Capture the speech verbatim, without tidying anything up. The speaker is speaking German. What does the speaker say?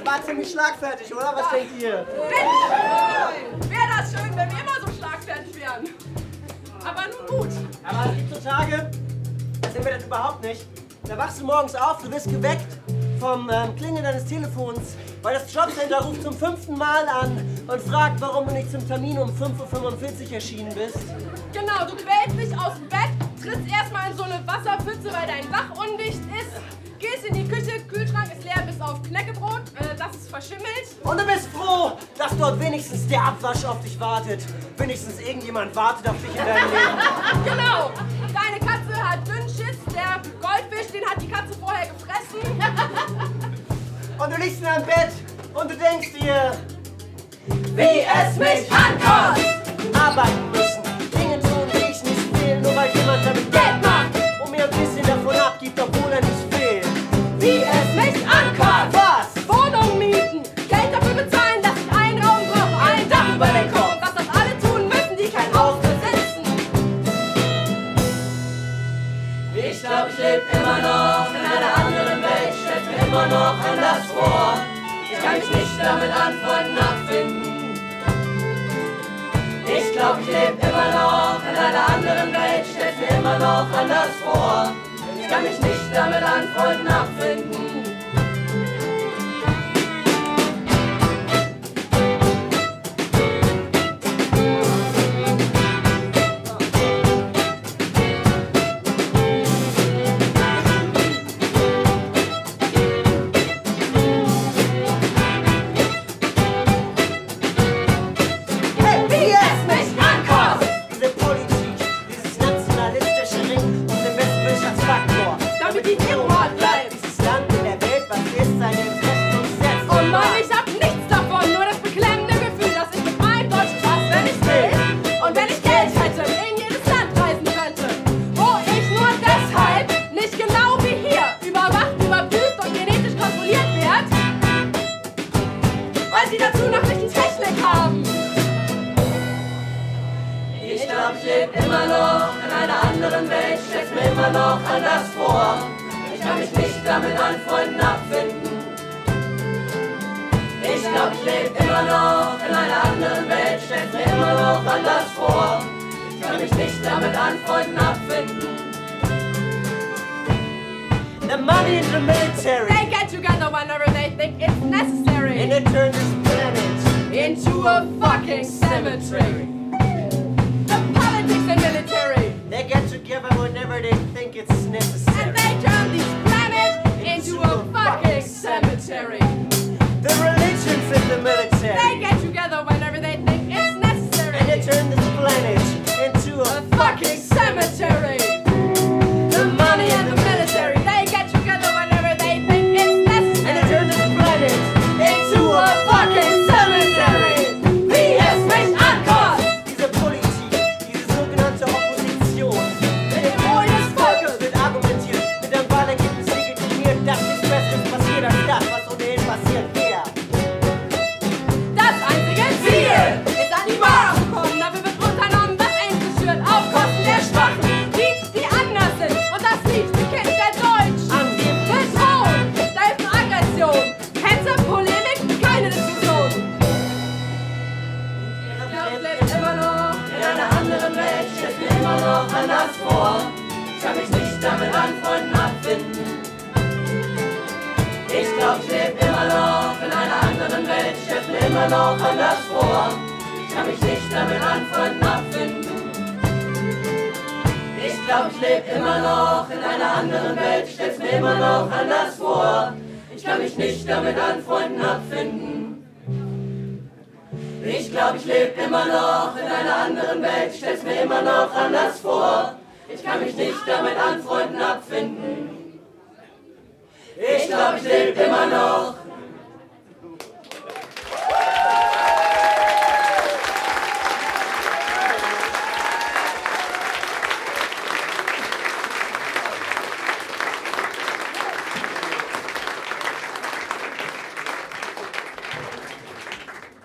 war ziemlich schlagfertig, oder? Was denkt ihr? Mensch, wäre das schön, wenn wir immer so schlagfertig wären. Aber nun gut. Aber es gibt so Tage, da sind wir das überhaupt nicht. Da wachst du morgens auf, du wirst geweckt vom ähm, Klingeln deines Telefons, weil das Jobcenter ruft zum fünften Mal an und fragt, warum du nicht zum Termin um fünf Uhr fünfundvierzig erschienen bist. Genau, du quälst dich aus dem Bett, trittst erstmal in so eine Wasserpfütze, weil dein Dach undicht ist, gehst in die Küche, Kühlschrank ist leer bis auf Knäckebrot, äh, das ist verschimmelt. Und du bist froh, dass dort wenigstens der Abwasch auf dich wartet. Wenigstens irgendjemand wartet auf dich in deinem Leben. Genau, deine Katze hat Dünnschiss, der Goldfisch, den hat die Katze vorher gefressen. Und du liegst in deinem Bett und du denkst dir, wie es mich ankotzt! Arbeiten müssen, Dinge tun, die ich nicht will, nur weil jemand damit Geld macht und mir ein bisschen davon abgibt, obwohl er nicht will. Wie es mich ankotzt! Was? Wohnung mieten, Geld dafür bezahlen, dass ich einen Raum brauche, ein Dach über den Kopf. Und was das alle tun müssen, die kein Haus besitzen. Ich glaub, ich leb immer noch in einer anderen Welt, stell's mir immer noch anders vor. Ich kann mich nicht damit anfreunden, abfinden. Ich glaub, ich leb immer noch in einer anderen Welt, stell's mir immer noch anders vor. Ich kann mich nicht damit anfreunden, abfinden. Ich glaub, ich lebe immer noch